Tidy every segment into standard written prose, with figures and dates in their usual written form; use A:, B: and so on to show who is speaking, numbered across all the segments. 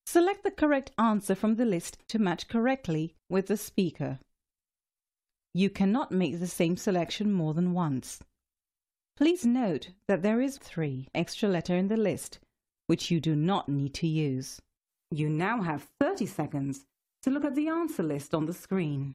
A: Select the correct answer from the list to match correctly with the speaker. You cannot make the same selection more than once. Please note that there is 3 extra letter in the list, which you do not need to use. You now have 30 seconds to look at the answer list on the screen.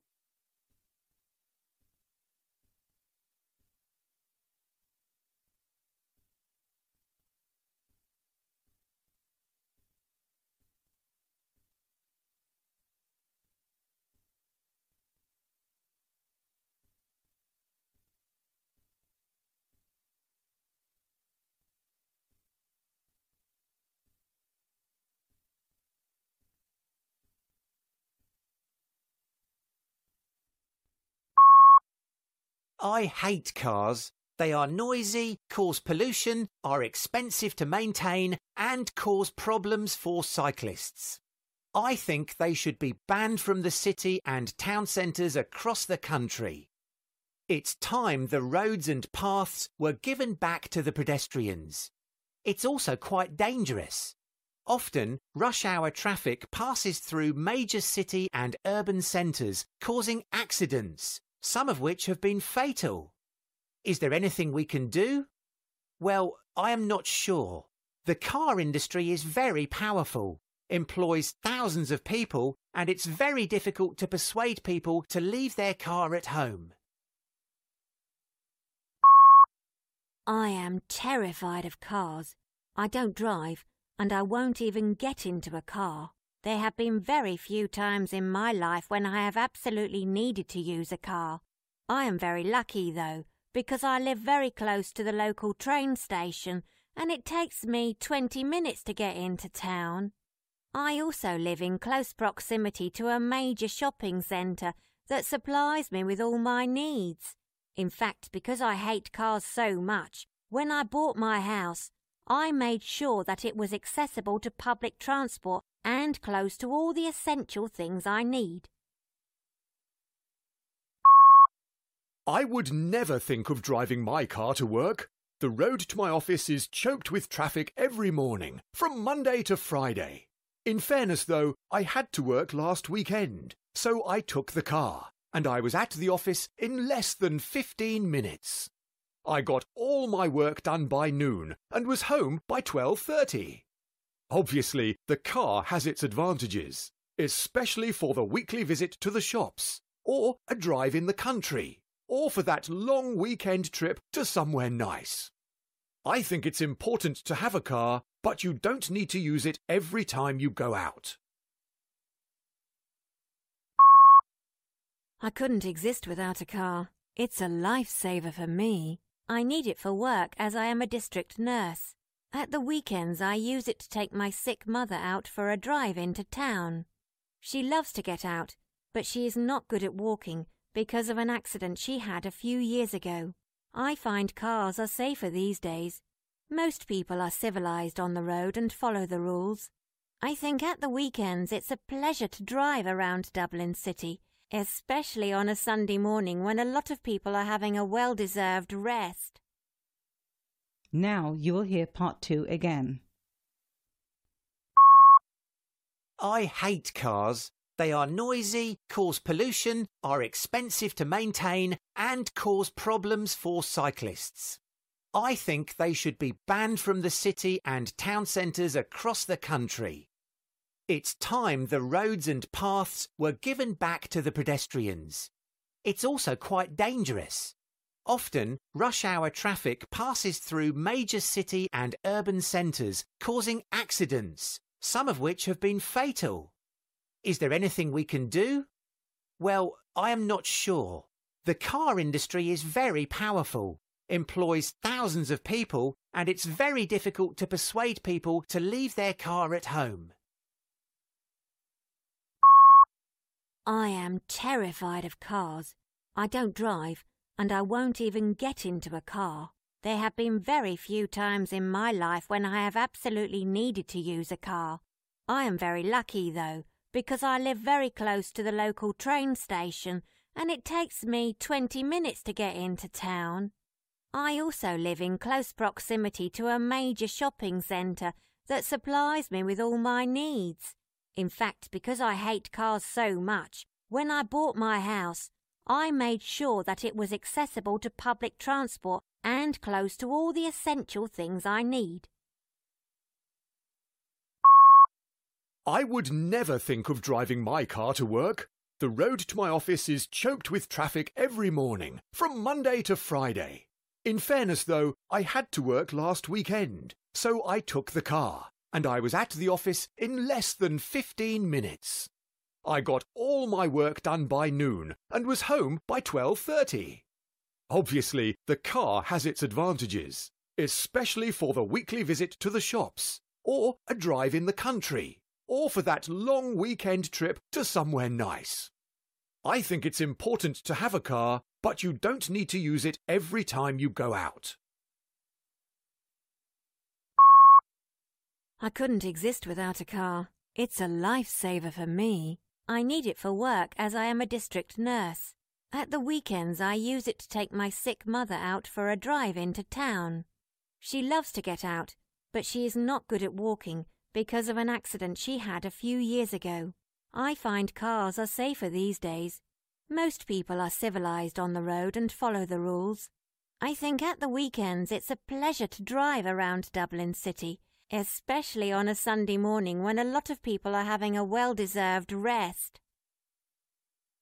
B: I hate cars. They are noisy, cause pollution, are expensive to maintain, and cause problems for cyclists. I think they should be banned from the city and town centres across the country. It's time the roads and paths were given back to the pedestrians. It's also quite dangerous. Often, rush hour traffic passes through major city and urban centres, causing accidents, some of which have been fatal. Is there anything we can do? Well, I am not sure. The car industry is very powerful, employs thousands of people, and it's very difficult to persuade people to leave their car at home.
C: I am terrified of cars. I don't drive, and I won't even get into a car. There have been very few times in my life when I have absolutely needed to use a car. I am very lucky, though, because I live very close to the local train station, and it takes me 20 minutes to get into town. I also live in close proximity to a major shopping centre that supplies me with all my needs. In fact, because I hate cars so much, when I bought my house, I made sure that it was accessible to public transport and close to all the essential things I need.
D: I would never think of driving my car to work. The road to my office is choked with traffic every morning, from Monday to Friday. In fairness, though, I had to work last weekend, so I took the car, and I was at the office in less than 15 minutes. I got all my work done by noon and was home by 12:30. Obviously, the car has its advantages, especially for the weekly visit to the shops, or a drive in the country, or for that long weekend trip to somewhere nice. I think it's important to have a car, but you don't need to use it every time you go out.
C: I couldn't exist without a car. It's a lifesaver for me. I need it for work as I am a district nurse. At the weekends I use it to take my sick mother out for a drive into town. She loves to get out, but she is not good at walking because of an accident she had a few years ago. I find cars are safer these days. Most people are civilised on the road and follow the rules. I think at the weekends it's a pleasure to drive around Dublin City, especially on a Sunday morning when a lot of people are having a well-deserved rest.
A: Now you will hear part 2 again.
B: I hate cars. They are noisy, cause pollution, are expensive to maintain, and cause problems for cyclists. I think they should be banned from the city and town centres across the country. It's time the roads and paths were given back to the pedestrians. It's also quite dangerous. Often, rush hour traffic passes through major city and urban centres, causing accidents, some of which have been fatal. Is there anything we can do? Well, I am not sure. The car industry is very powerful, employs thousands of people, and it's very difficult to persuade people to leave their car at home.
C: I am terrified of cars. I don't drive, and I won't even get into a car. There have been very few times in my life when I have absolutely needed to use a car. I am very lucky, though, because I live very close to the local train station, and it takes me 20 minutes to get into town. I also live in close proximity to a major shopping centre that supplies me with all my needs. In fact, because I hate cars so much, when I bought my house, I made sure that it was accessible to public transport and close to all the essential things I need.
D: I would never think of driving my car to work. The road to my office is choked with traffic every morning, from Monday to Friday. In fairness, though, I had to work last weekend, so I took the car, and I was at the office in less than 15 minutes. I got all my work done by noon and was home by 12:30. Obviously, the car has its advantages, especially for the weekly visit to the shops, or a drive in the country, or for that long weekend trip to somewhere nice. I think it's important to have a car, but you don't need to use it every time you go out.
C: I couldn't exist without a car. It's a lifesaver for me. I need it for work as I am a district nurse. At the weekends I use it to take my sick mother out for a drive into town. She loves to get out, but she is not good at walking because of an accident she had a few years ago. I find cars are safer these days. Most people are civilised on the road and follow the rules. I think at the weekends it's a pleasure to drive around Dublin City, especially on a Sunday morning when a lot of people are having a well-deserved rest.